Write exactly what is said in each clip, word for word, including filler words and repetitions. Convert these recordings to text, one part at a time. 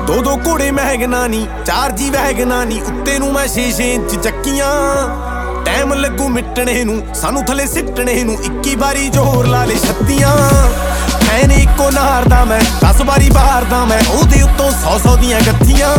दो दो घोड़े महगना नी चार जी वैगना नी उत्ते नू मैं छे छे इंच चक्कियां टाइम लगू मिटने नू सानू थले सिटने नू इक्की बारी जोर ला ले छत्तियां फैन इको नारदा मैं दस बारी बारदा मैं ओदे उत्तों सौ सौ दियां गत्थियां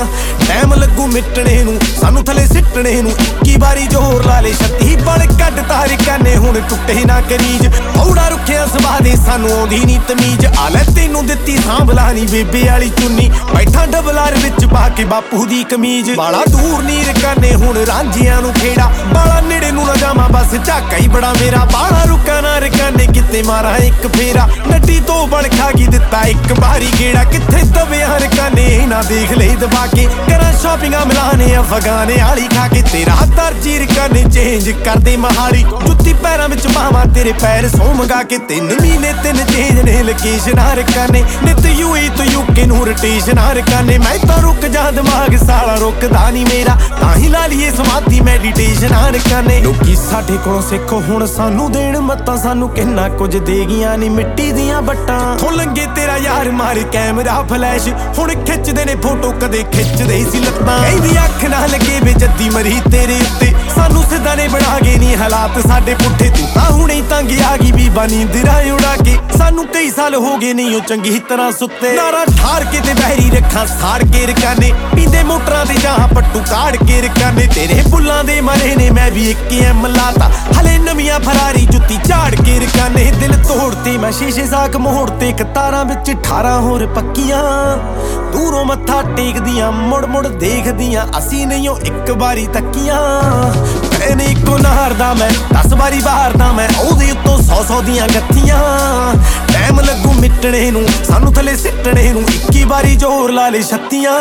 टाइम लगू मिटने नू सानू थले सिटने नू इक्की बारी जोर ला ले छत्ती बल कट तार काने हुण टुटे ना करीज थोड़ा रुखिया सुभा दे सानू आउंदी नी तमीज आ लै तैनू दित्ती सांभला नी बेबे वाली चुन्नी बैठा डबलार विच पा के बापू दी कमीज बाला दूर नीर काने हुण रांझियां नू खेड़ा बाला नेड़े नू ना जावां बस झाका ही बड़ा मेरा बाला रुका ना रकाने किते मारा एक फेरा नड्डी तो बण खागी दित्ता एक बारी गेड़ा किथे दबिया रकाने ना देख ले दबा के करा शॉपिंगा मिलाने अफगाने आली खा के तेरा दर्जी रकाने चेंज कर दे महाली जुत्ती पैरां विच पावां तेरे पैर सौ मंगा के तीन महीने तीन चेंज ने लोकेशन रकाने नित यूए तो यूके नू रोटेशन रकाने मैं तो रुक जा दिमाग साला रुकदा नी मेरा तां ही ला लीए समाधि मैडिटेशन रकाने लोकी साडे कोलों सिख हुण सानू देण मत्तां सानू किन्ना कुछ दे गईयां नी मिट्टी दियां बट्टां कित्थों लंघे तेरा यार मार कैमरा फ्लैश हुण खिचदे ने फोटो कदे खिचदे सी लत्तां कहदी अख ना लगे वे जद्दी मरी तेरे उत्ते सानू सिद्धा ने बना गए नी हालात साडे पुट्ठे तू तां हुणे तंग आ गई बीबा नींदरां उड़ा के सानू कई साल हो गए नहीं ओ चंगी तरह सुत्ते नारा ठार के ते बहरी रखां साड़ के रकाने पींदे मोटरां ते जहां पट्टू काड़ के रकाने तेरे बुल्लां दे मरे ने मैं भी इक एम लाता हले नवियां फरारी जुत्ती झाड़ के रकाने दिल तोड़ते मैं शीशे साक मोड़ते कतारां विच अठारह होर पक्कियां दूरों मत्था टेकदियां मुड़ मुड़ देखदियां असी नहीं ओ एक बारी तक्कियां मैंने इको नारदा मैं दस बारी बारदा मैं ओदे उत्तों सौ सौ दियां गत्थियां टाइम लगू मिटने नू सानू थले सिटने नू इक्की बारी जोर ला ले छत्तियां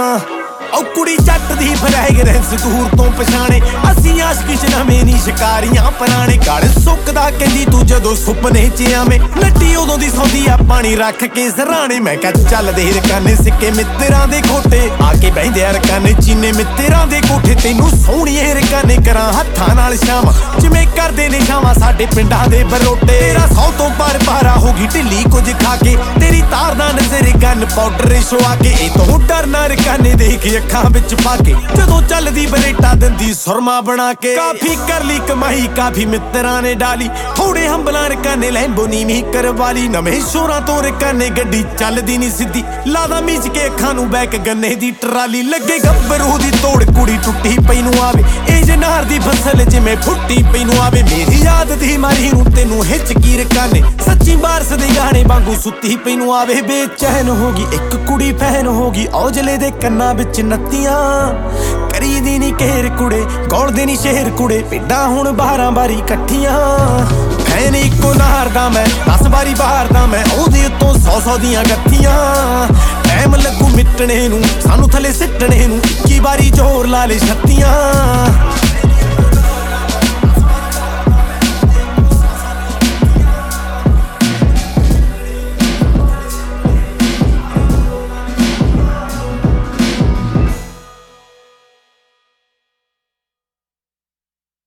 ओ कुड़ी जट दी फ्रैगरेंस दूर तो पछाणे असी आशिक नवें नी शिकारियां पुराने गल सुकदा कहंदी तू जदों सुपने च आवें नट्टी उदों दी सौंदी आ पानी रख के सराणे मैं कह चल दे रकाने सिक्के मित्तरां दे खोटे आके बहिंदे रकाने चीने मित्तरां दे कोठे तैनू सोहणीए रकाने करां हत्थां नाल शाम जिवें करदे ने शामां साडे पिंडां दे बरोटे तेरा सौ तो पर पारा होगी ढिल्ली कुछ खा के तेरी तारदा नजर गन पाउडर छुआ के ए तो डरना रकाने देख अखां विच पाके जदों चलदी बरेटा दिंदी सुरमा बना के काफी कर ली कमाई काफी मित्तरां ने डाली थोड़े हंबलां रकाने लैंबो नीवी करवाली नवें शोरां तो रकाने गड्डी चलदी नी सिद्धी लादा मीच के अखां नू बैक गन्ने दी ट्राली लगे गब्बरू दी तोड़ कुड़ी टुट्टी पई नू आवे ए जनार दी फसल जिवें फुट्टी पई नू आवे मेरी याद दी मारी नू तैनू हिचकी रकाने सच्ची बारस दे गाने वांगू सुत्ती पई नू आवे बेचैन होगी एक कुड़ी फैन होगी औजले दे कन्नां विच नत्तियां करी दी नी घेर कुड़े गौलदे नी शेर कुड़े पिंडां हुण बारां बारी कट्ठियां फैन इको नारदा मैं दस बारी बारदा मैं ओदे उत्तों सौ सौ दियां गत्थियां टाइम लगू मिटने नू सानू थले सिटने नू इक्की बारी जोर ला ले छत्तियां।